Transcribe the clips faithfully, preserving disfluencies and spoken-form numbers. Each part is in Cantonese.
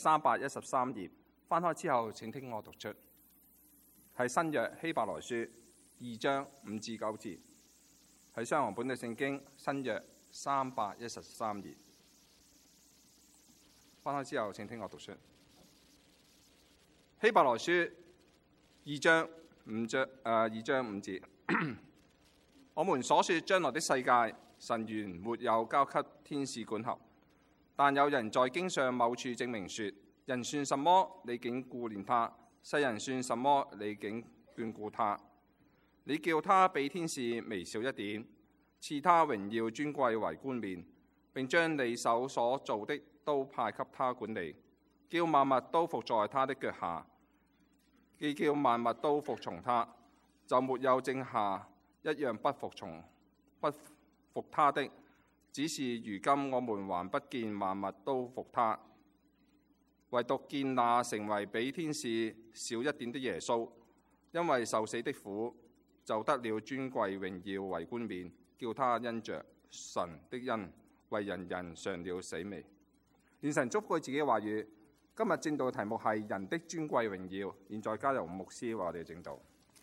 三百一十三頁，翻開之後請聽我讀出，係新約希伯來書二章五至九節，係雙行本嘅聖經新約三百一十三頁，翻開之後請聽我讀出，希伯來書二章五章誒二章五節。我們所說將來的世界，神原沒有交給天使管轄，但有人在經上某處證明說：人算什麼，你竟顧念他；世人算什麼，你竟眷顧他。你叫他比天使微小一點，賜他榮耀尊貴為冠冕，並將你手所做的都派給他管理，叫萬物都服在他的腳下，既叫萬物都服從他，就沒有剩下一樣不服從不服他的。只是如今我們還不見萬物都服他，唯獨見那成為比天使小一點的耶穌，因為受死的苦，就得了尊貴榮耀為冠冕，叫他因着神的恩為人人嘗了死味。願神祝福自己嘅話語。今日正道嘅題目係人的尊貴榮耀。現在交由牧師為我哋正道。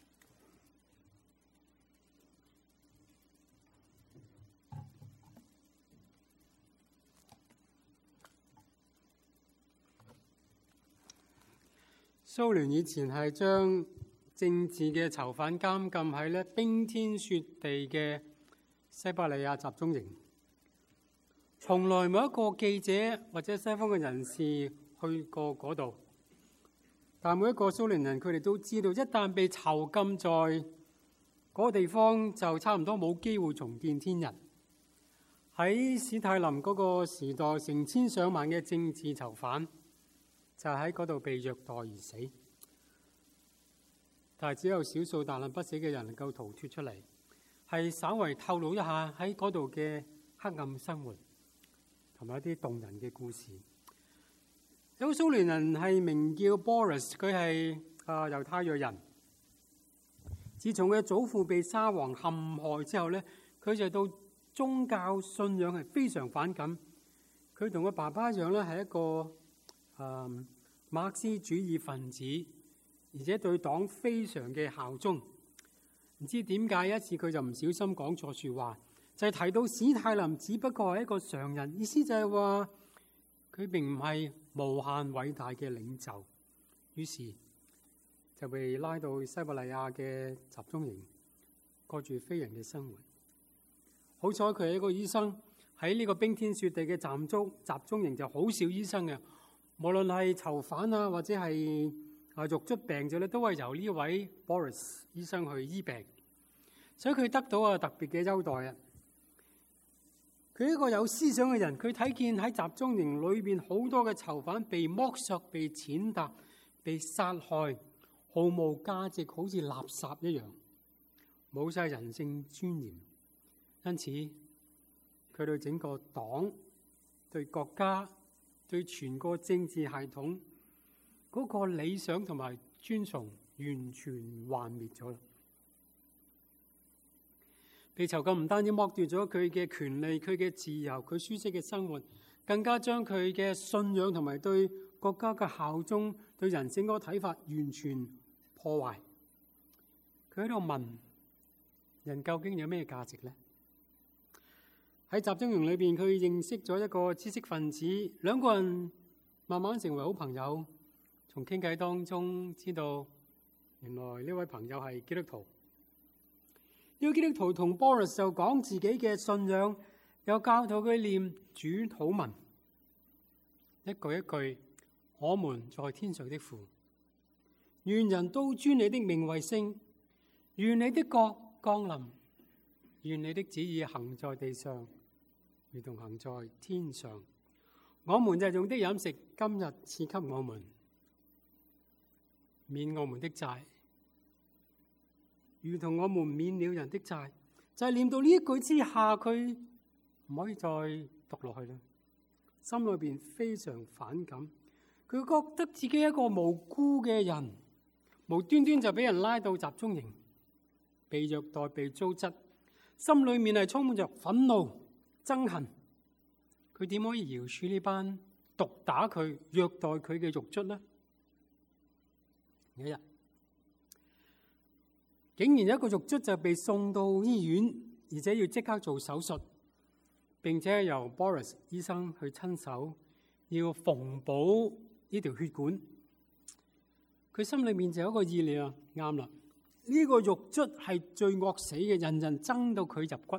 蘇聯以前係將政治嘅囚犯監禁喺咧冰天雪地嘅西伯利亞集中營，從來冇一個記者或者西方嘅人士去過嗰度。但每一個蘇聯人佢哋都知道，一旦被囚禁在嗰個地方，就差唔多冇機會重見天日。喺史泰林嗰個時代，成千上萬嘅政治囚犯就喺嗰度被虐待而死，但係只有少數大難不死嘅人能夠逃脫出嚟，係稍為透露一下喺嗰度嘅黑暗生活，同埋一啲動人嘅故事。有個蘇聯人係名叫 Boris， 佢係啊猶太裔人。自從佢祖父被沙皇陷害之後咧，佢就到宗教信仰係非常反感。佢同佢爸爸一樣咧，係一個誒馬克思主義分子，而且對黨非常嘅效忠。唔知點解一次佢就唔小心講錯説話，就係、是、提到史太林只不過係一個常人，意思就係話佢並唔係無限偉大嘅領袖。於是就被拉到西伯利亞嘅集中營，過住非人嘅生活。好彩佢係一個醫生，喺呢個冰天雪地嘅集中集中營就好少醫生嘅。無論係囚犯啊，或者係啊獄卒病咗咧，都係由呢位 Boris 醫生去醫病，所以佢得到啊特別嘅優待啊。佢係一個有思想嘅人，佢睇見喺集中營裏邊好多嘅囚犯被剝削、被踐踏、被殺害，毫無價值，好似垃圾一樣，冇晒人性尊嚴。因此，佢對整個黨、對國家、對全個政治系統嗰個理想同埋尊崇完全幻滅咗啦。被囚禁唔單止剝奪咗佢嘅權利、佢嘅自由、佢舒適嘅生活，更加將佢嘅信仰同埋對國家嘅效忠、對人性嗰個睇法完全破壞。佢喺度問：人究竟有咩價值呢？喺集中營裏邊，佢認識咗一個知識分子，兩個人慢慢成為好朋友。從傾偈當中知道，原來呢位朋友係基督徒。呢個基督徒同 Boris 就講自己嘅信仰，又教導佢念主禱文，一句一句：我們在天上的父，願人都尊你的名為聖，願你的國降臨，願你的旨意行在地上，如同行在天上。我們日用的飲食，今日賜給我們，免我們的債，如同我們免了人的債。就係、是、念到呢一句之下，佢唔可以再讀落去啦。心裏邊非常反感，佢覺得自己係一個無辜嘅人，無端端就俾人拉到集中營，被虐待、被糟質，心裏面係充滿着憤怒、憎恨。佢點可以饒恕呢班毒打佢、虐待佢嘅獄卒呢？有一日，竟然有一個獄卒就被送到醫院，而且要即刻做手術，並且由 Boris 醫生去親手要縫補呢條血管。佢心裏面就有一個意念啊，啱啦！呢個獄卒係最惡死嘅，人人憎到佢入骨。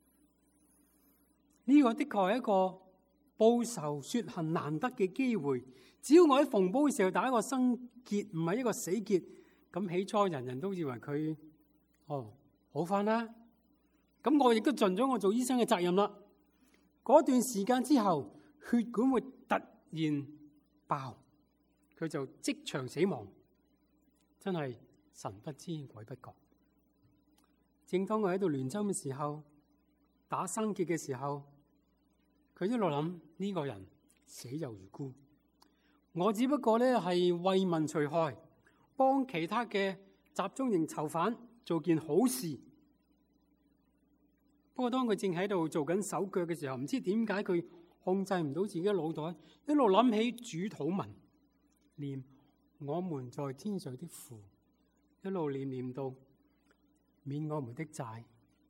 呢個的確係一個報仇雪恨難得嘅機會。只要我喺縫補嘅時候打一個生結，唔係一個死結，咁起初人人都以為佢哦好返啦。咁我亦都盡咗我做醫生嘅責任啦。嗰段時間之後，血管會突然爆，佢就即場死亡。真係神不知鬼不覺。正當我喺度聯針嘅時候，打生結嘅時候，佢一路諗呢個人死有餘辜。我只不過咧係為民除害，幫其他嘅集中營囚犯做件好事。不過當佢正喺度做緊手腳嘅時候，唔知點解佢控制唔到自己嘅腦袋，一路諗起主禱文，念我們在天上的父，一路念念到免我們的債，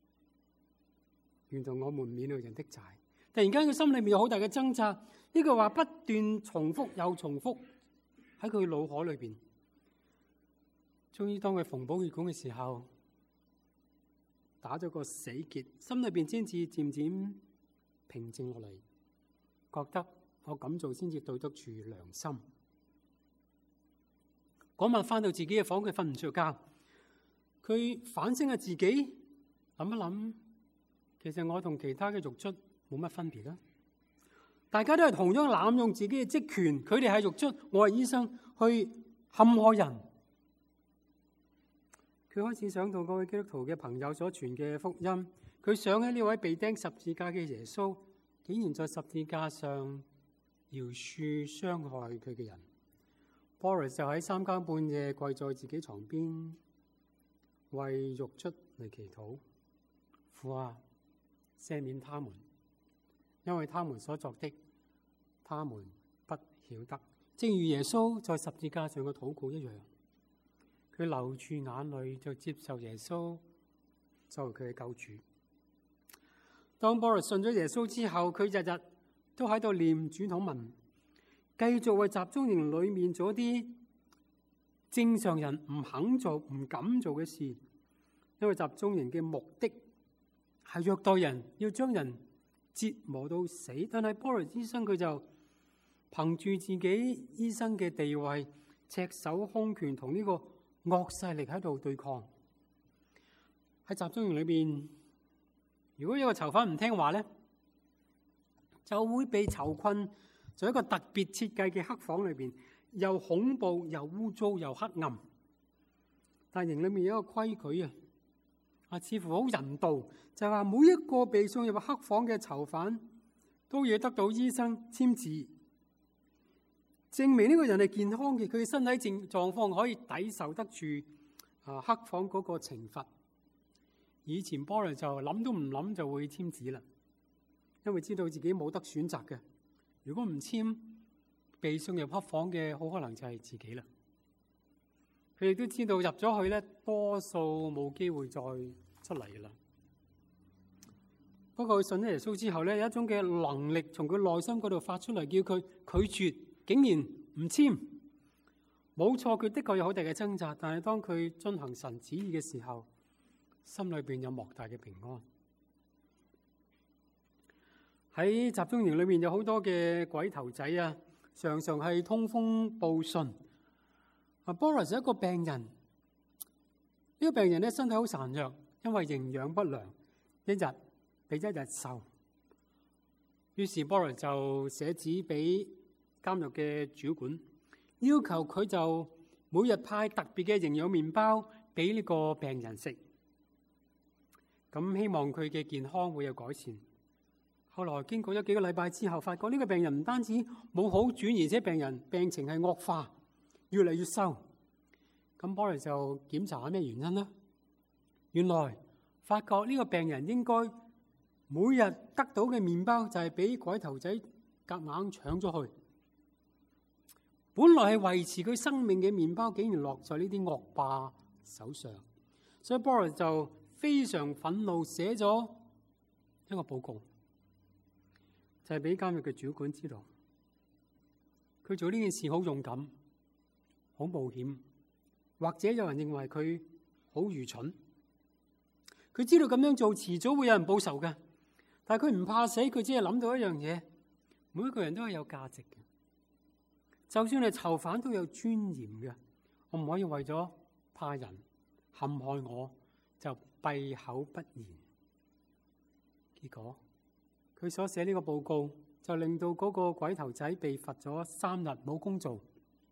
原諒我們免了人的債。突然間佢心裏面有好大嘅掙扎，呢句話不斷重複又重複喺佢腦海裏邊。終於當佢縫補血管嘅時候，打咗個死結，心裏邊先至漸漸平靜落嚟，覺得我咁做先至對得住良心。嗰晚翻到自己嘅房，佢瞓唔着覺，佢反省下自己，諗一諗，其實我同其他嘅獄卒冇乜分別啦。大家都係同樣濫用自己嘅職權，佢哋係獄卒，我係醫生，去陷害人。佢開始想到嗰位基督徒嘅朋友所傳嘅福音，佢想起呢位被釘十字架嘅耶穌，竟然在十字架上饒恕傷害佢嘅人。Boris 就喺三更半夜跪在自己床邊，為獄卒嚟祈禱，父啊，赦免他們，因為他們所作的，他們不曉得。正如耶穌在十字架上嘅禱告一樣，佢流住眼淚就接受耶穌作為佢嘅救主。當 Boris 信咗耶穌之後，佢日日都喺度念主禱文，繼續為集中營裏面做啲正常人唔肯做、唔敢做嘅事，因為集中營嘅目的係虐待人，要將人折磨到死。但係 Boris 醫生佢就憑住自己醫生嘅地位，赤手空拳同呢個惡勢力喺度對抗。喺集中營裏邊，如果有個囚犯唔聽話咧，就會被囚困在一個特別設計嘅黑房裏邊，又恐怖又污糟又黑暗。但營裏面有一個規矩啊，啊似乎好人道，就係話每一個被送入黑房嘅囚犯都要得到醫生簽字，證明呢個人係健康嘅，佢嘅身體狀狀況可以抵受得住啊黑房嗰個懲罰。以前 Boris 就諗都唔諗就會簽字啦，因為知道自己冇得選擇嘅。如果唔簽，被送入黑房嘅好可能就係自己啦。佢亦都知道入咗去咧，多數冇機會再出嚟噶啦。不過佢信咗耶穌之後咧，有一種嘅能力從佢內心嗰度發出嚟，叫佢拒絕，竟然唔簽。冇錯，佢的確有好大嘅掙扎，但係當佢遵行神旨意嘅時候，心裏邊有莫大嘅平安。喺集中營裏面有好多嘅鬼頭仔啊，常常係通風報信。啊 Boris 係一個病人，呢、這個病人咧身體好孱弱，因為營養不良，一日比一日瘦。於是 Boris 就寫紙俾監獄嘅主管，要求佢就每日派特別嘅營養麵包俾呢個病人食，咁希望佢嘅健康會有改善。後來經過咗幾個禮拜之後，發覺呢個病人唔單止冇好轉，而且病人病情係惡化，越嚟越瘦。咁 Boris 就檢查下咩原因啦。原來發覺呢個病人應該每日得到嘅麵包就係俾鬼頭仔夾硬搶咗去， 本來係維持佢生命嘅麵包，竟然落在呢啲惡霸手上，所以 Boris 就非常憤怒，寫咗一個報告，就係俾監獄嘅主管知道，佢做呢件事好勇敢、好冒險，或者有人認為佢好愚蠢。佢知道咁樣做遲早會有人報仇嘅，但係佢唔怕死，佢只係諗到一樣嘢：每一個人都係有價值嘅，就算係囚犯都有尊嚴嘅。我唔可以為咗怕人陷害我就閉口不言。結果佢所寫呢個報告就令到嗰個鬼頭仔被罰咗三日冇工做。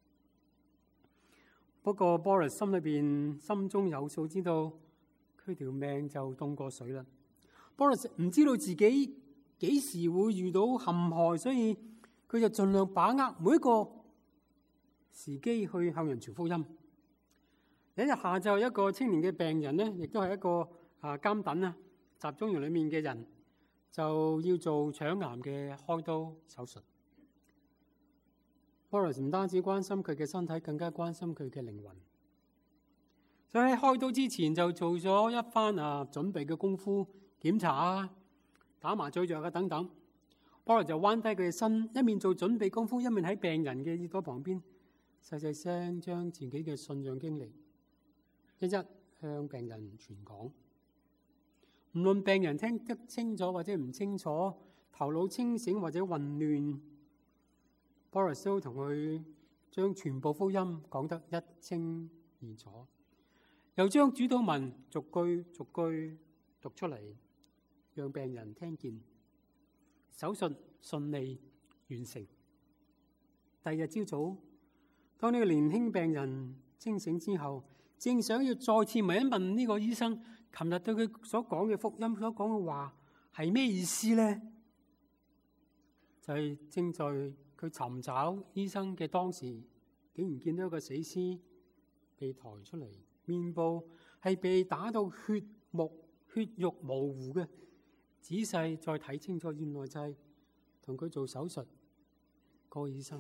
不過 Boris 心裏邊心中有數，知道佢條命就凍過水啦。Boris 唔知道自己幾時會遇到陷害，所以佢就盡量把握每一個時機去向人傳福音。有一日下晝，一個青年嘅病人呢，亦都係一個啊監躉啊集中營裏面嘅人，就要做腸癌嘅開刀手術。Boris 唔單止關心佢嘅身體，更加關心佢嘅靈魂。所以喺開刀之前就做咗一番啊準備嘅功夫，檢查啊、打麻醉藥啊等等。Boris 就彎低佢嘅身，一面做準備功夫，一面喺病人嘅耳朵旁邊細細聲將自己嘅信仰經歷一一向病人傳講。無論病人聽得清楚或者唔清楚，頭腦清醒或者混亂，Boris都同佢將全部福音講得一清二楚，又將主禱文逐句逐句讀出嚟，讓病人聽見。手術順利完成。第二日朝早，當呢個年輕病人清醒之後，正想要再次問一問呢個醫生，琴日對佢所講嘅福音所講嘅話係咩意思呢？就係、是、正在佢尋找醫生嘅當時，竟然見到一個死屍被抬出嚟，面部係被打到血目血肉模糊嘅。仔細再睇清楚，原來就係同佢做手術嗰個醫生。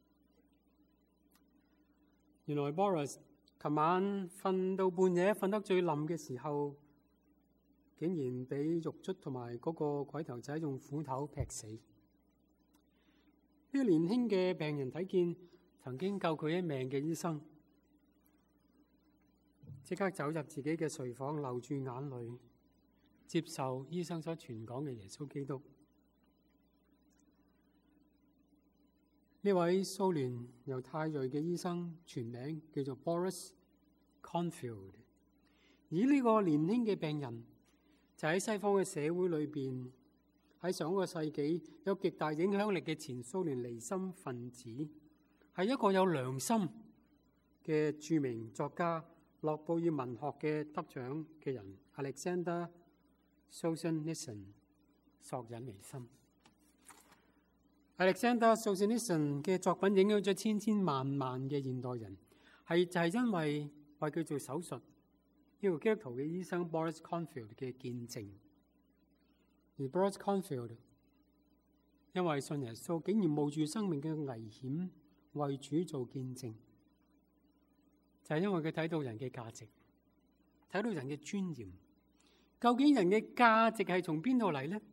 原來 Boris 琴晚瞓到半夜，瞓得最冧嘅時候，竟然俾獄卒同埋嗰個鬼頭仔用斧頭劈死。呢個年輕嘅病人睇見曾經救佢一命嘅醫生，即刻走入自己嘅睡房，流住眼淚，接受醫生所傳講嘅耶穌基督。呢位蘇聯猶太裔嘅醫生全名叫做 Boris Cornfield， 而呢個年輕嘅病人就喺西方嘅社會裏邊，喺上個世紀有極大影響力嘅前蘇聯離心分子，係一個有良心嘅著名作家，諾貝爾文學嘅得獎嘅人 Alexander Solzhenitsyn 索引尼辛。Alexander Solzhenitsyn 嘅作品影響咗千千萬萬嘅現代人，係就係因為為佢做手術呢個基督徒嘅醫生 Boris Cornfield 嘅見證。而 Boris Cornfield 因為信耶穌，竟然冒住生命嘅危險為主做見證，就係因為佢睇到人嘅價值，睇到人嘅尊嚴。究竟人嘅價值係從邊度嚟呢？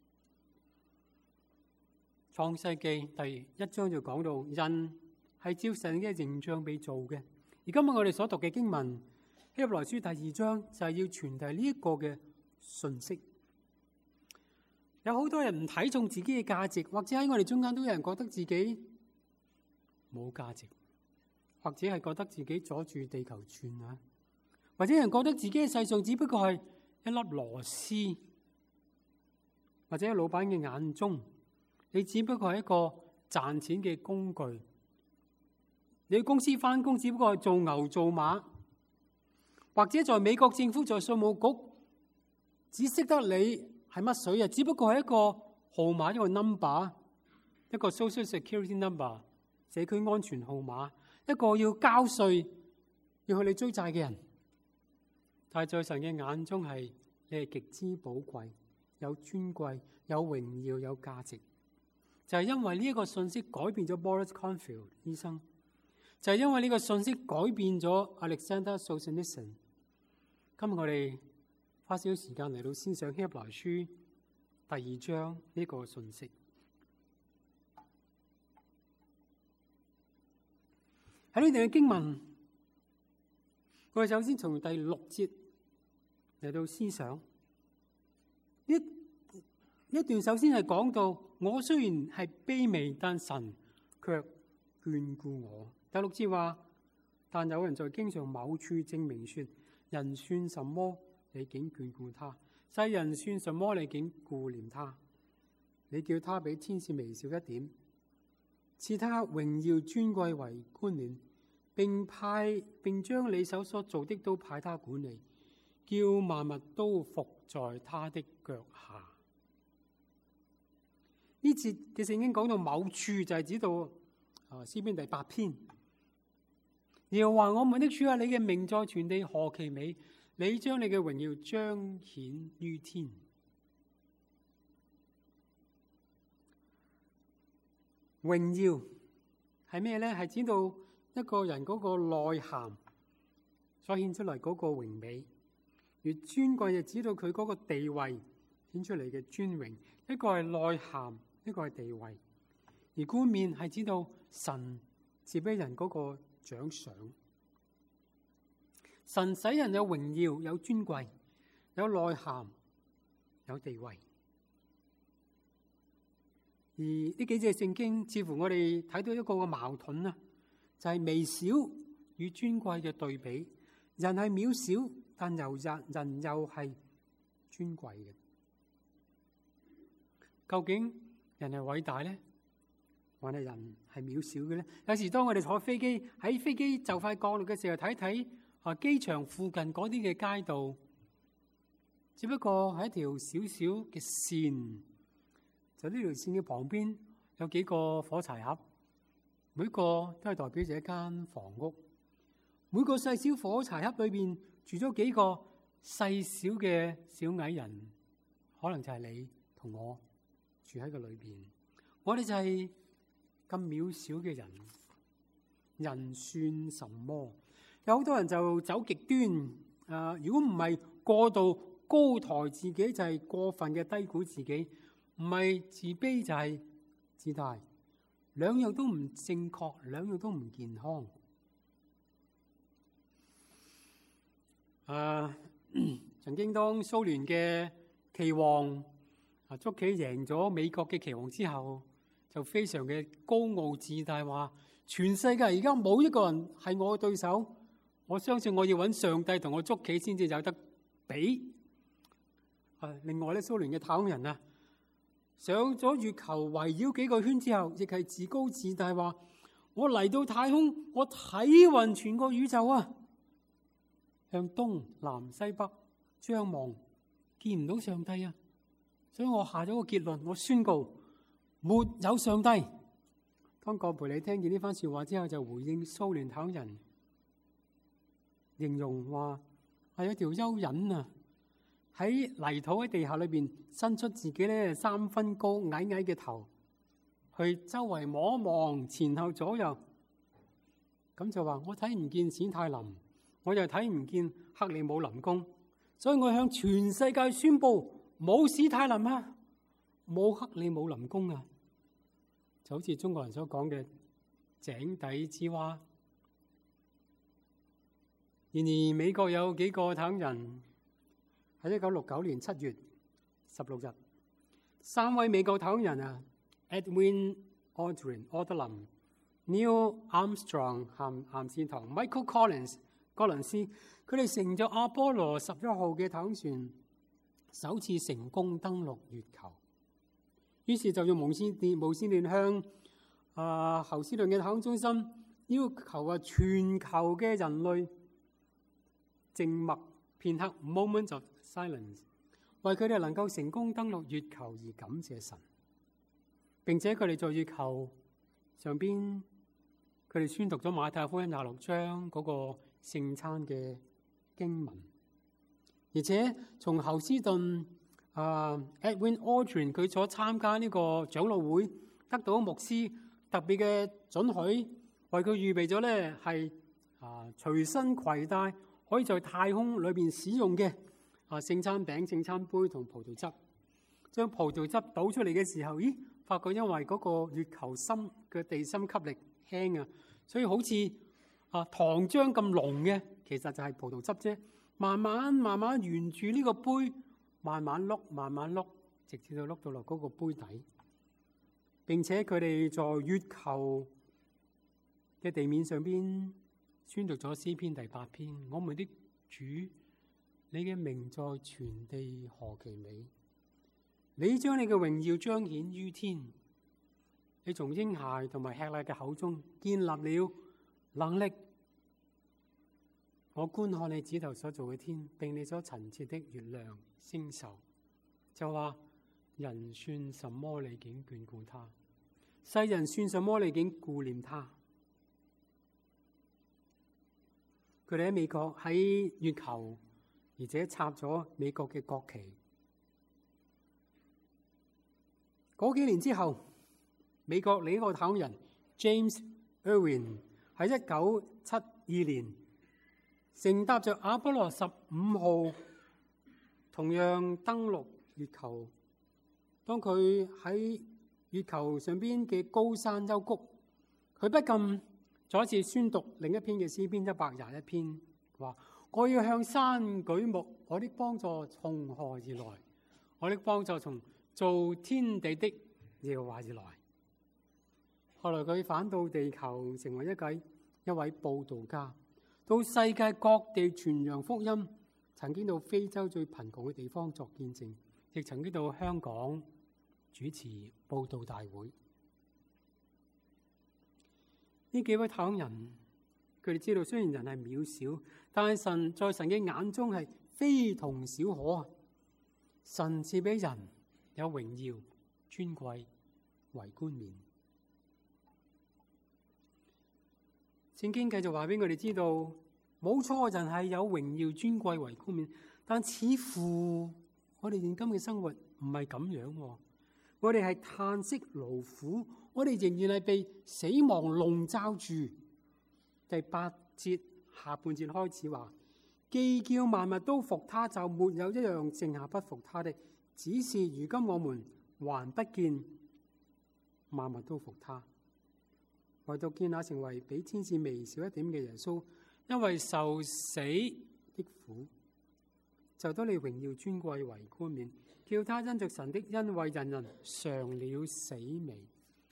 創世記第一章就講到，人係照神嘅形象被造嘅。而今日我哋所讀嘅經文希伯來書第二章就係要傳遞呢一個嘅信息。有好多人唔睇重自己嘅價值，或者喺我哋中間都有人覺得自己冇價值，或者係覺得自己阻住地球轉啊，或者有人覺得自己喺世上只不過係一粒螺絲，或者喺老闆嘅眼中，你只不過係一個賺錢嘅工具。你公司返工只不過係做牛做馬，或者在美國政府在稅務局只識得你係乜水啊？只不過係一個號碼，一個 number， 一個 social security number， 社區安全號碼，一個要交稅要去你追債嘅人。但係在神嘅眼中係你係極之寶貴、有尊貴、有榮耀、有價值。就係因為呢一個信息改變咗 Boris Cornfield 醫生就係因為呢個信息改變咗 Alexander Solzhenitsyn。今日我哋花少少時間嚟到先上希伯來書第二章呢個信息。喺呢段嘅經文，我哋首先從第六節嚟到思想。一一段首先係講到，我雖然係卑微，但神卻眷顧我。第六節話，但有人在經上某處證明說，人算什麼，你竟眷顧他；世人算什麼，你竟顧念他。你叫他比天使微小一點，賜他榮耀尊貴為冠冕，並派並將你手所做的都派他管理，叫萬物都服在他的腳下。呢節嘅聖經講到某處，就係指到啊詩篇第八篇。耶和華我們的主啊，你嘅名在全地何其美！你將你嘅榮耀彰顯於天。榮耀係咩咧？係指到一個人嗰個內涵所顯出嚟嗰個榮美，而尊貴就指到佢嗰個地位顯出嚟嘅尊榮。一個係內涵，一個係地位，而冠冕係指到神賜俾人嗰個獎賞。神使人有榮耀、有尊貴、有內涵、有地位。而呢幾節聖經似乎我哋睇到一個個矛盾啊，就係微小與尊貴嘅對比。人係渺小，但又人人又係尊貴嘅。究竟人係偉大咧，還係人係渺小嘅咧？有時當我哋坐飛機，喺飛機就快降落嘅時候，睇睇啊機場附近嗰啲嘅街道，只不過係一條小小嘅線。就呢條線嘅旁邊有幾個火柴盒，每個都係代表住一間房屋。每個細小火柴盒裏邊住咗幾個細小嘅小矮人，可能就係你同我住喺個裏邊。我哋就係咁渺小嘅人，人算什麼？有好多人就走極端。啊、呃，如果唔係過度高抬自己，就係、是、過分嘅低估自己。唔係自卑就係自大，兩樣都唔正確，兩樣都唔健康。啊，曾經當蘇聯嘅棋王啊捉棋贏咗美國嘅棋王之後，就非常嘅高傲自大，話全世界而家冇一個人係我嘅對手，我相信我要揾上帝同我捉棋先至有得比。啊，另外咧，蘇聯嘅太空人啊，上咗月球圍繞幾個圈之後，亦係自高自大，話我嚟到太空，我睇勻全個宇宙啊，向東南西北張望，見唔到上帝啊，所以我下咗個結論，我宣告沒有上帝。當葛培理聽見呢番說話之後，就回應蘇聯太空人，形容話係有條蚯蚓啊，喺泥土喺地下裏邊伸出自己咧三分高矮矮嘅頭，去周圍望一望前後左右，咁就話我睇唔見史太林，我又睇唔見克里姆林宮，所以我向全世界宣布冇史太林啊，冇克里姆林宮啊，就好似中國人所講嘅井底之蛙。然而美國有幾個太空人喺一九六九年七月十六日，三位美國太空人啊 ，Edwin Aldrin 柯德林、Neil Armstrong 咸咸士堂、Michael Collins 柯倫斯，佢哋乘咗阿波羅十一號嘅太空船，首次成功登陸月球。於是就用無線電無線電向啊侯斯頓嘅太空中心要求啊全球嘅人類靜默片刻 ，moment of silence， 為佢哋能夠成功登陸月球而感謝神。並且佢哋在月球上邊，佢哋宣讀咗馬太福音廿六章嗰個聖餐嘅經文，而且從侯斯頓啊、uh, Edwin Aldrin 佢所參加呢個長老會得到牧師特別嘅准許， 為佢預備咗咧係啊隨身攜帶，可以在太空裏邊使用嘅啊聖餐餅、聖餐杯同葡萄汁。將葡萄汁倒出嚟嘅時候，咦？發覺因為嗰個月球深嘅地心吸力輕啊，所以好似啊糖漿咁濃嘅，其實就係葡萄汁啫。慢慢慢慢沿住呢個杯，慢慢碌，慢慢碌，直至到碌到落嗰個杯底。並且佢哋在月球嘅地面上邊宣讀咗詩篇第八篇：我們的主，你嘅名在全地何其美！你將你嘅榮耀彰顯於天，你從嬰孩同埋吃奶嘅口中建立了能力。我觀看你指頭所造嘅天，並你所陳設的月亮星宿，就話人算什麼，你竟眷顧他；世人算什麼，你竟顧念他。佢哋喺美國喺月球，而且插咗美國嘅國旗。嗰幾年之後，美國另一個太空人 James Irwin 喺一九七二年乘搭着阿波羅十五號，同樣登陸月球。當佢喺月球上邊嘅高山幽谷，佢不禁再一次宣讀另一篇嘅詩篇一百廿一篇，話：我要向山舉目，我的幫助從何而來？我的幫助從造天地的耶和華而來。後來佢返到地球，成為一位一位佈道家，到世界各地傳揚福音，曾經到非洲最貧窮嘅地方作見證，亦曾經到香港主持佈道大會。呢幾位太空人，佢哋知道雖然人係渺小，但係神在神嘅眼中係非同小可啊！神賜俾人有榮耀、尊貴為冠冕。聖經繼續話俾我哋知道，冇錯，人係有榮耀、尊貴為冠冕，但似乎我哋現今嘅生活唔係咁樣。我哋係嘆息勞苦，我哋仍然係被死亡籠罩住。第八節下半節開始話：既叫萬物都服他，就沒有一樣剩下不服他的。只是如今我們還不見萬物都服他，唯獨見那成為比天使微小一點嘅耶穌，因為受死的苦，就得你榮耀尊貴為冠冕，叫他因着神的恩惠，人人嘗了死味。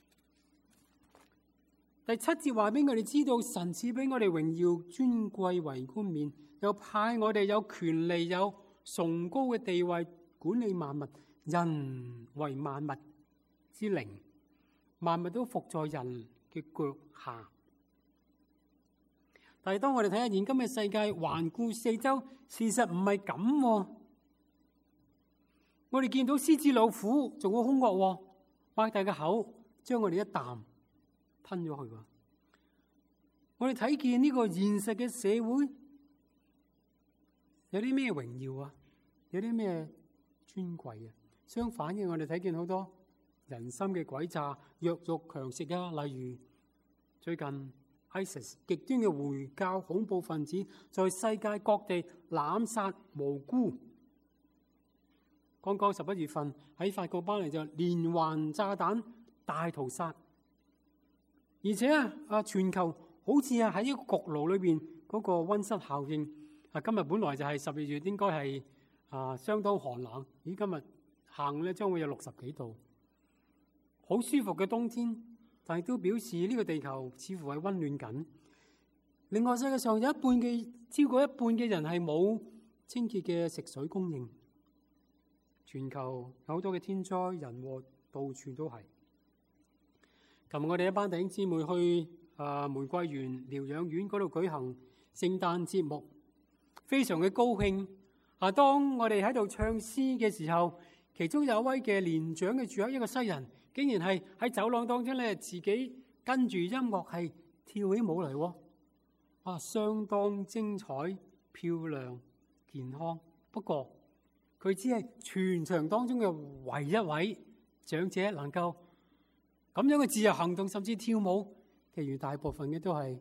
第七節話俾我哋知道，神賜俾我哋榮耀尊貴為冠冕，又派我哋有權利、有崇高嘅地位，管理萬物。人為萬物之靈，萬物都服在人嘅腳下。但係當我哋睇下現今嘅世界，環顧四周，事實唔係咁。我哋見到獅子老虎仲好兇惡，擘大個口將我哋一啖吞咗去。我哋睇見呢個現實嘅社會有啲咩榮耀啊？有啲咩尊貴啊？相反嘅，我哋睇見好多人心嘅詭詐、弱肉強食啊！例如最近 ISIS 極端嘅回教恐怖分子在世界各地濫殺無辜。剛剛十一月份喺法國巴黎就連環炸彈大屠殺，而且啊啊全球好似啊喺一個焗爐裏邊嗰個溫室效應啊！今日本來就係十二月，應該係啊相當寒冷，咦今日下午咧將會有六十幾度，好舒服嘅冬天，但係都表示呢個地球似乎係溫暖緊。另外，世界上有一半嘅超過一半嘅人係冇清潔嘅食水供應，全球有好多嘅天災人禍，到處都係。琴日我哋一班弟兄姊妹去啊玫瑰園療養院嗰度舉行聖誕節目，非常嘅高興。啊，當我哋喺度唱詩嘅時候，其中有一位嘅年長嘅住客，一個西人，竟然係喺走廊當中咧，自己跟住音樂係跳起舞嚟喎，啊，相當精彩、漂亮、健康。不過佢只係全場當中嘅唯一位長者能夠咁樣嘅自由行動，甚至跳舞。 其餘大部分嘅都係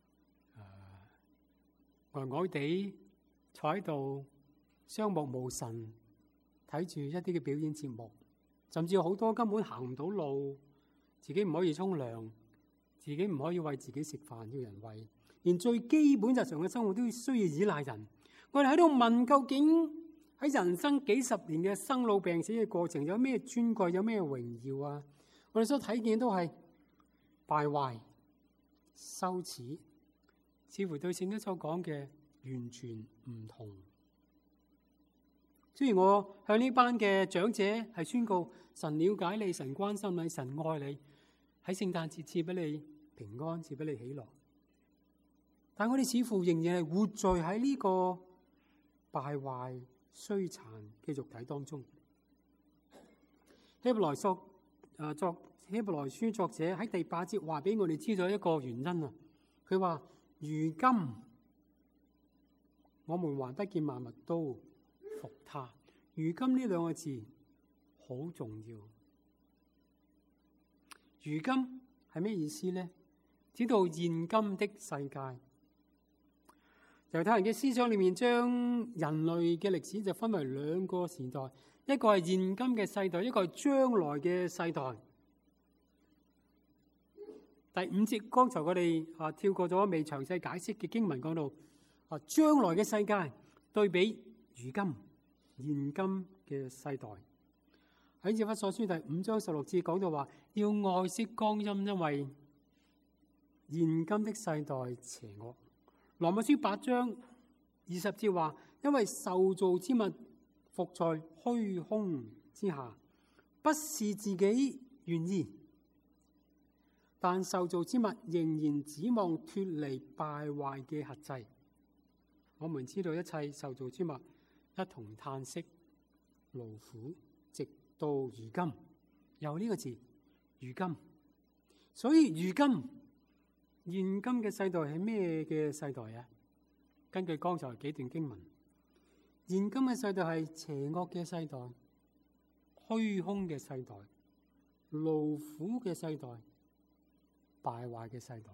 誒呆呆地坐喺度，雙目無神，睇住一啲嘅表演節目，甚至有好多根本行唔到路，自己唔可以沖涼，自己唔可以為自己食飯，要人餵，連最基本日常嘅生活都需要依賴人。我哋喺度問，究竟喺人生幾十年嘅生老病死嘅過程，有咩尊貴，有咩榮耀啊？我哋所睇見都係敗壞、羞恥，似乎對聖經所講嘅完全唔同。雖然我向呢班嘅長者係宣告神了解你，神關心你，神愛你，喺聖誕節賜俾你平安，賜俾你喜樂，但我哋似乎仍然係活在喺呢個敗壞衰殘嘅肉體當中。希伯來書誒作希伯來書作者喺第八節話俾我哋知道一個原因啊。佢話：如今我們還不見萬物都服他。如今呢兩個字好重要。如今係咩意思呢？指到現今的世界。猶太人嘅思想裏面，將人類嘅歷史就分為兩個時代，一個係現今嘅世代，一個係將來嘅世代。第五節，剛才我哋啊跳過咗未詳細解釋嘅經文，講到啊將來嘅世界對比如今現今嘅世代。喺以弗所書第五章十六節講到話，要愛惜光陰，因為現今的世代邪惡。羅馬書八章二十節話，因為受造之物伏在虛空之下，不是自己願意，但受造之物仍然指望脫離敗壞嘅轄制。我們知道一切受造之物一同嘆息勞苦，直到如今。有呢個字，如今。所以如今現今嘅世代係咩嘅世代啊？根據剛才幾段經文，現今嘅世代係邪惡嘅世代、虛空嘅世代、勞苦嘅世代、敗壞嘅世代。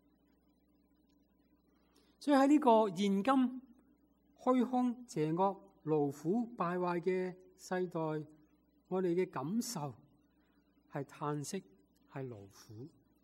所以喺呢個現今虛空、邪惡、勞苦、敗壞嘅世代，我哋嘅感受係嘆息，係勞苦。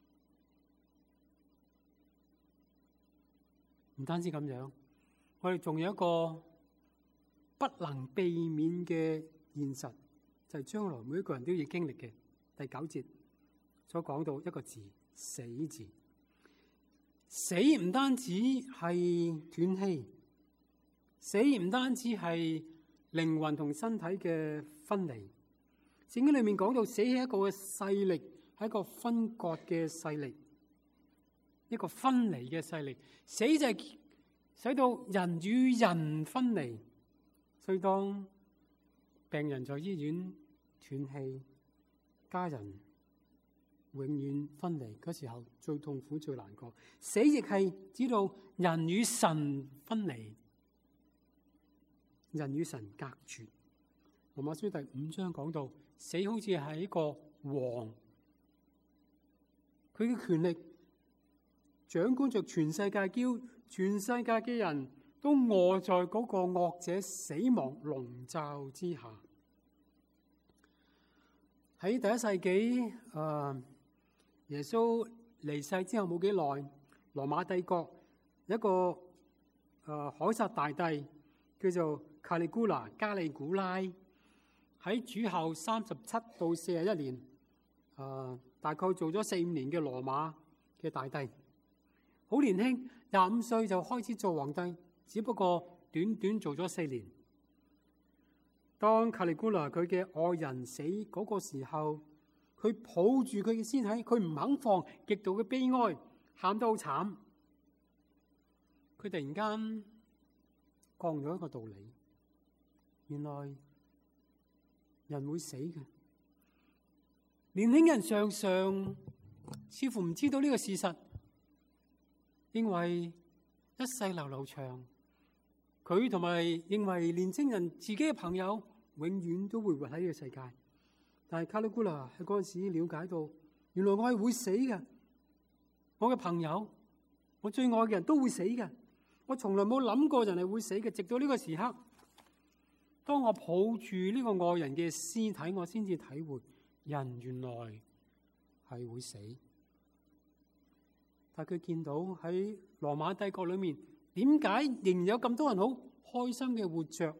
唔單止咁樣，我哋仲有一個不能避免嘅現實，就係將來每一個人都要經歷嘅。第九節所講到一個字，死字。死唔單止係斷氣，死唔單止係靈魂同身體嘅分離。聖經裏面講到死係一個嘅勢力，係一個分割嘅勢力，一個分離嘅勢力。死就係使到人與人分離，所以當病人在醫院斷氣，家人永遠分離嗰時候，最痛苦最難過。死亦係指到人與神分離，人與神隔絕。羅馬書第五章講到，死好似係一個王，佢嘅權力掌管着全世界，叫全世界嘅人都臥在嗰個惡者死亡籠罩之下。喺第一世紀，誒、呃，耶穌離世之後冇幾耐，羅馬帝國一個誒凱撒大帝叫做卡利古拉加利古拉，喺主後三十七到四十一年，誒、呃、大概做咗四五年嘅羅馬嘅大帝，好年輕，廿五歲就開始做皇帝，只不過短短做咗四年。當卡利古拉佢嘅愛人死嗰個時候，佢抱住佢嘅屍體，佢唔肯放，極度嘅悲哀，喊得好慘。佢突然間講咗一個道理，原來人會死嘅。年輕人常常似乎唔知道呢個事實，認為一世流流長，佢同埋認為年輕人自己嘅朋友永遠都會活喺呢個世界。但係卡利古拉喺嗰陣時了解到，原來我係會死嘅。 我嘅朋友，我最愛嘅人都會死嘅。我從來冇諗過人係會死嘅，直到呢個時刻，當我抱住呢個愛人嘅屍體，我先至體會人原來係會死。但佢見到喺羅馬帝國裏面，點解仍然有咁多人好開心嘅活着？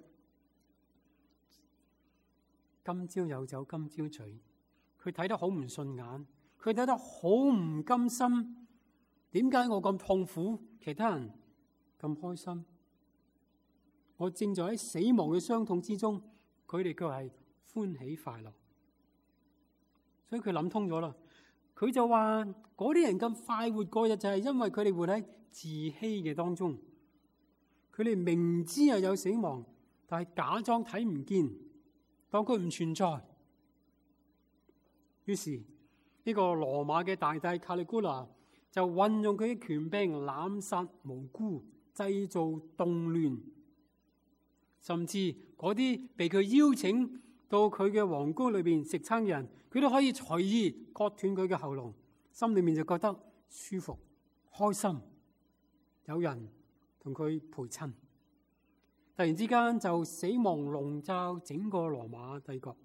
今朝有酒今朝醉，佢睇得好唔順眼，佢睇得好唔甘心。點解我咁痛苦，其他人咁開心？我正在喺死亡嘅傷痛之中，佢哋卻係歡喜快樂。所以佢諗通咗啦，佢就話嗰啲人咁快活過日，就係因為佢哋活喺自欺嘅當中。佢哋明知係有死亡，但係假裝睇唔見，當佢唔存在。於是呢個羅馬嘅大帝卡利古拉就運用佢嘅權柄濫殺無辜，製造動亂，甚至嗰啲被佢邀請到佢嘅皇宮裏邊食餐嘅人，佢都可以隨意割斷佢嘅喉嚨，心裏面就覺得舒服、開心，有人同佢陪襯。突然之間就死亡籠罩整個羅馬帝國。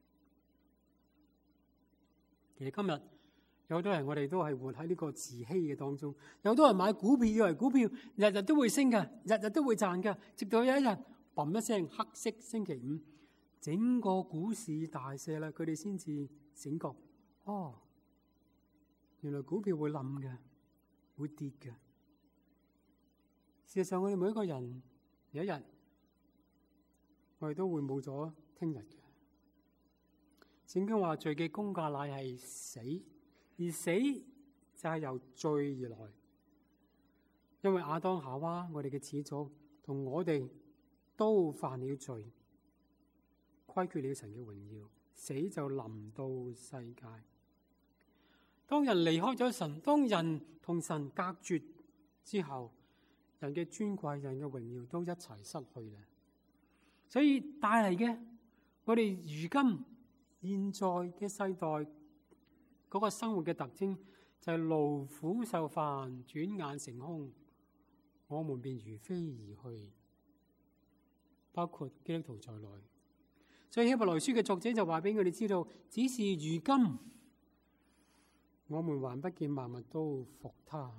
其實今日有好多人，我哋都係活喺呢個自欺嘅當中。有好多人買股票，以為股票日日都會升嘅，日日都會賺嘅，直到有一日嘣一聲黑色星期五，整個股市大瀉啦，佢哋先至醒覺，哦，原來股票會冧嘅，會跌嘅。事實上，我哋每一個人有一日，我哋都會冇咗聽日嘅。聖經話罪嘅工價乃係死，而死就係由罪而來。因為亞當夏娃，我哋嘅始祖同我哋都犯了罪，虧缺了神嘅榮耀，死就臨到世界。當人離開咗神，當人同神隔絕之後，人嘅尊貴、人嘅榮耀都一齊失去啦。所以帶嚟嘅，我哋如今現在嘅世代嗰個生活嘅特徵就係勞苦受煩，轉眼成空，我們便如飛而去，包括基督徒在內。所以希伯來書嘅作者就話俾我哋知道，只是如今我們還不見萬物都服他。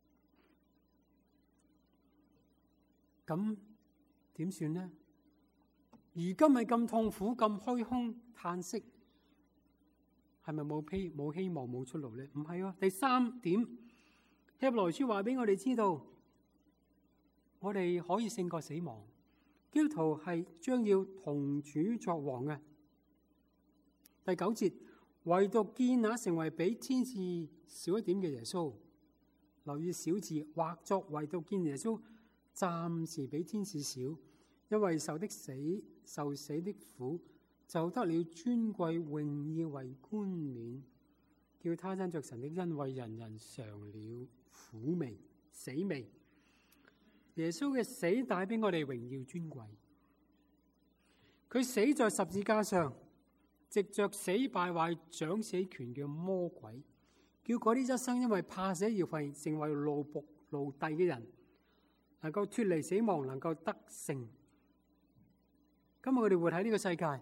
咁點算呢？如今係咁痛苦、咁虛空嘆息，係咪冇希冇希望、冇出路呢？唔係啊！第三點，希伯來書話俾我哋知道，我哋可以勝過死亡。基督徒係將要同主作王嘅。第九節，唯獨見那成為比天使少一點嘅耶穌，留意小字，或作唯獨見耶穌暫時比天使少，因為受的死、受死的苦，就得了尊貴榮耀為冠冕，叫他因着神的恩惠，人人嘗了苦味、死味。耶穌嘅死帶俾我哋榮耀尊貴，佢死在十字架上，藉着死敗壞掌死權嘅魔鬼，叫嗰啲一生因為怕死而廢成為奴僕奴隸嘅人，能夠脫離死亡，能夠得勝。今日我哋活喺呢個世界，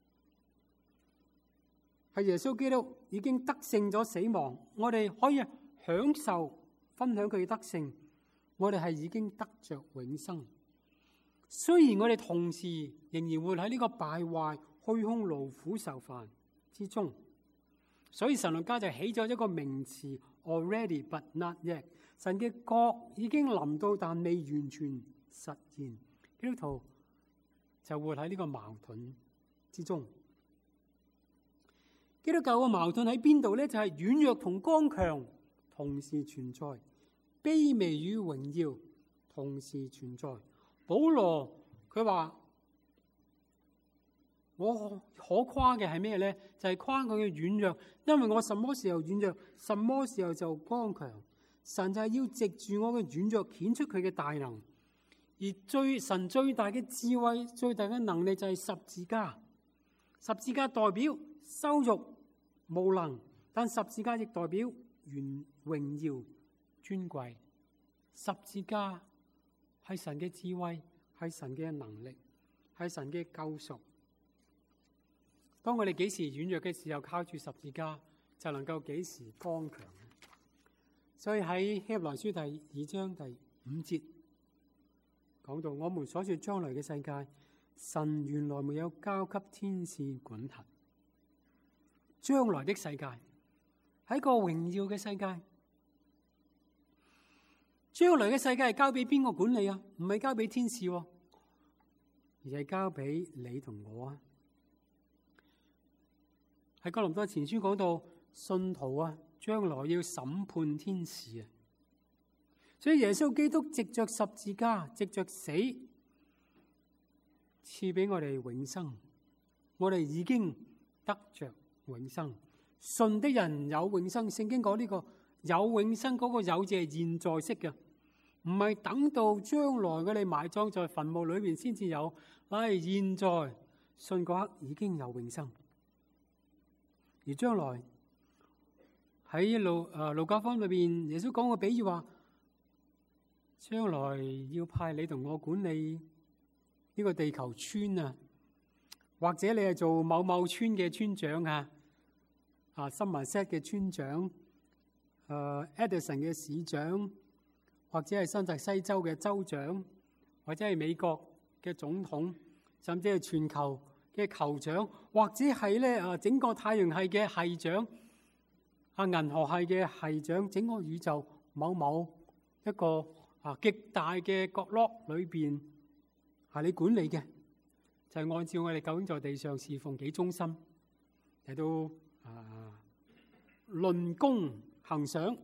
係耶穌基督已經得勝咗死亡，我哋可以享受分享佢嘅得勝。我哋係已經得着永生，雖然我哋同時仍然活喺呢個敗壞、虛空、勞苦受煩之中，所以神學家就起咗一個名詞 already but not yet， 神嘅國已經臨到，但未完全實現。基督徒就活喺呢個矛盾之中。基督教嘅矛盾喺邊度呢？就係軟弱同剛強同時存在，卑微與榮耀同時存在。保羅佢話：我可誇嘅係咩呢？就係誇佢嘅軟弱，因為我什麼時候軟弱，什麼時候就剛強。神就係要藉住我嘅軟弱顯出佢嘅大能。而最神最大嘅智慧、最大嘅能力就係十字架。十字架代表羞辱、無能，但十字架亦代表榮榮耀、 尊貴。十字架係神嘅智慧，係神嘅能力，係神嘅救贖。當我哋幾時軟弱嘅時候，靠住十字架就能夠幾時剛強。所以喺希伯來書第二章第五節講到，我們所說將來嘅世界，神原來沒有交給天使管轄。將來的世界係一個榮耀嘅世界。將來嘅世界係交俾邊個管理啊？唔係交俾天使，而係交俾你同我啊！喺哥林多前書講到，信徒啊，將來要審判天使啊！所以耶穌基督藉着十字架，藉着死，賜俾我哋永生。我哋已經得着永生。信的人有永生。聖經講呢個有永生嗰個有字係現在式嘅，唔係等到將來我哋埋葬在墳墓裏面先至有。唉，現在信嗰刻已經有永生。而將來喺路誒路加福音裏邊，耶穌講個比喻話，將來要派你同我管理呢個地球村啊，或者你係做某某村嘅村長啊，啊，Somerset嘅村長，誒 Edison 嘅市長，或者係新澤西州嘅州長，或者係美國嘅總統，甚至係全球嘅酋長，或者係咧啊整個太陽系嘅系長，啊銀河系嘅系長，整個宇宙某某一個啊極大嘅角落裏邊係你管理嘅，就係、是、按照我哋究竟在地上侍奉幾忠心嚟到啊論功行賞。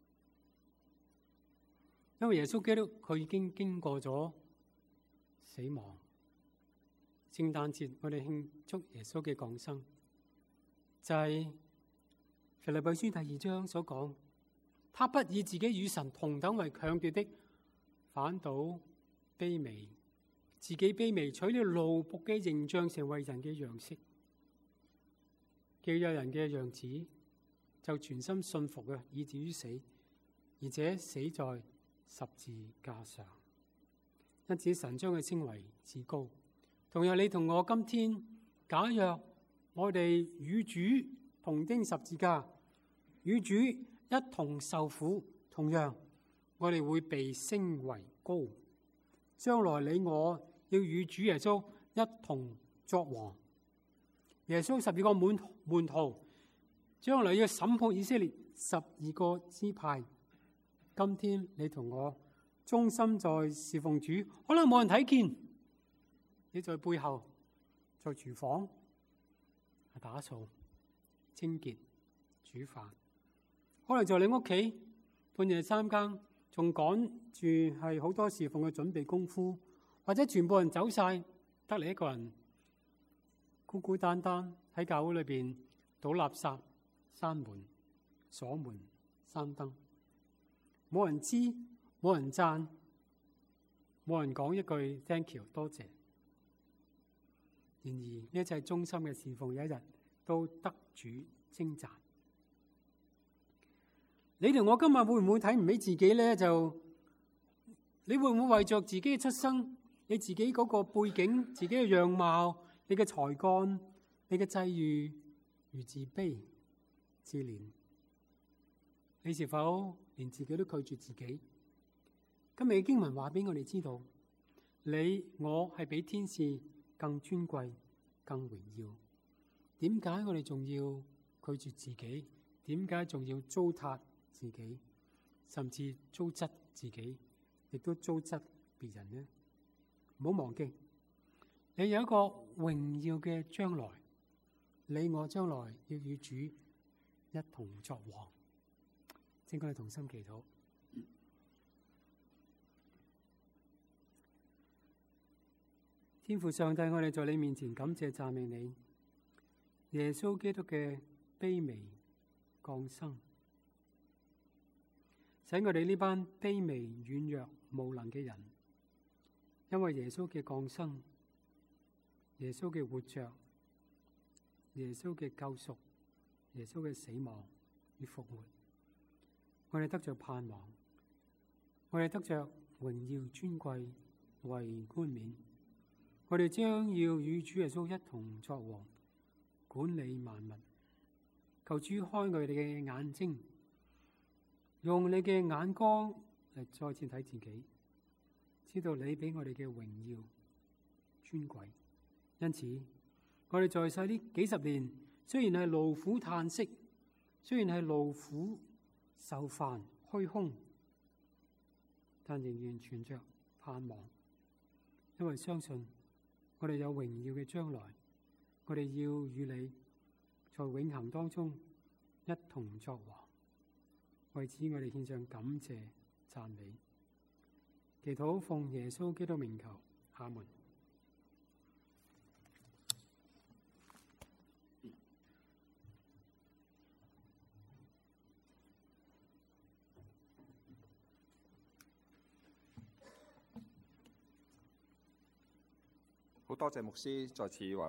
因為耶穌基督佢已經經過咗死亡。聖誕節我哋慶祝耶穌嘅降生，就係、是、腓立比書第二章所講，他不以自己與神同等為強奪的，反倒卑微，自己卑微，取了奴僕嘅形象，成為人嘅樣式。既有人嘅樣子，就全心信服嘅，以至於死，而且死在十字架上。因此神將佢稱為至高。同樣你同我今天，假若我哋與主同釘十字架，與主一同受苦，同樣我哋會被升為高。將來你我要與主耶穌一同作王。耶穌十二個門門徒將來要審判以色列十二個支派。今天你同我忠心在侍奉主，可能冇人睇見，你在背後，在廚房打掃、清潔、煮飯，可能在你屋企半夜三更仲趕住係好多侍奉嘅準備功夫，或者全部人走晒，得你一個人孤孤單單喺教會裏邊倒垃圾、閂門、鎖門、閂燈，冇人知，冇人讚，冇人講一句 thank you 多謝。然而呢一切忠心嘅侍奉，有一日都得主稱讚。你同我今日會唔會睇唔起自己咧？就你會唔會為着自己嘅出生、你自己嗰個背景、自己嘅樣貌、你嘅才幹、你嘅際遇而自卑自憐？你是否連自己都拒絕自己？今日嘅經文話俾我哋知道，你我係比天使更尊貴、更榮耀。點解我哋仲要拒絕自己？點解仲要糟蹋自己，甚至糟質自己，亦都糟質別人呢？唔好忘記，你有一個榮耀嘅將來，你我將來要與主一同作王。請我哋同心祈禱。天父上帝，我哋在你面前感謝讚美你，耶穌基督嘅卑微降生，使我哋呢班卑微軟弱無能嘅人，因為耶穌嘅降生、耶穌嘅活着、耶穌嘅救贖、耶穌嘅死亡與復活，我哋得着盼望， 我哋得着榮耀尊貴為冠冕，我哋將要與主耶穌一同作王，管理萬物。求主開我哋嘅眼睛，用你嘅眼光嚟再次睇自己，知道你俾我哋嘅榮耀尊貴。因此，我哋在世呢幾十年，雖然係勞苦嘆息，雖然係勞苦受煩虛空，但仍然存着盼望，因為相信我哋有榮耀嘅將來，我哋要與你在永恆當中一同作王。為此，我哋獻上感謝讚美，祈禱奉耶穌基督名求，阿門。 好多謝牧師再次為